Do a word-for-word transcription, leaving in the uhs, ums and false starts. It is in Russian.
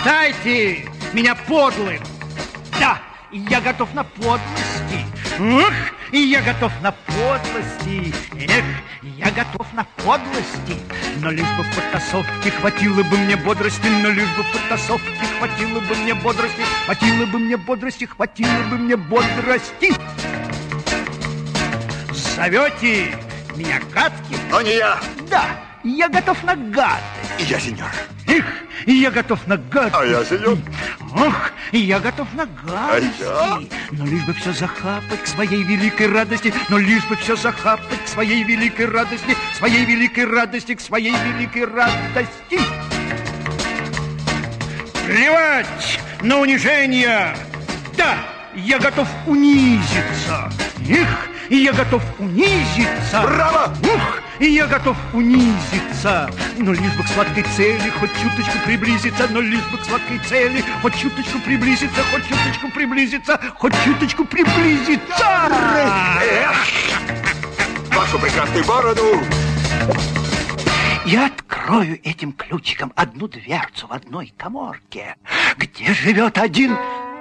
Считайте меня подлым. Да, я готов на подлости. Ух, и я готов на подлости. Эх, я готов на подлости. Но лишь бы в потасовке хватило бы мне бодрости, но лишь бы в потасовке хватило бы мне бодрости, хватило бы мне бодрости, хватило бы мне бодрости. Зовете меня гадким? Но не я. Да, я готов на гадость. И я, сеньор. Эх, и я готов на гадость. А я, сеньор. Ох, и я готов на гадости. А я? Но лишь бы все захапать к своей великой радости, но лишь бы все захапать к своей великой радости, к своей великой радости, к своей великой радости. Плевать на унижение. Да, я готов унизиться. Эх, и я готов унизиться. Браво! Ух, и я готов унизиться. Но лишь бы к сладкой цели хоть чуточку приблизиться, но лишь бы к сладкой цели хоть чуточку приблизиться, хоть чуточку приблизиться, хоть чуточку приблизиться. Эх, вашу прекрасную бороду. Я открою этим ключиком одну дверцу в одной каморке, где живет один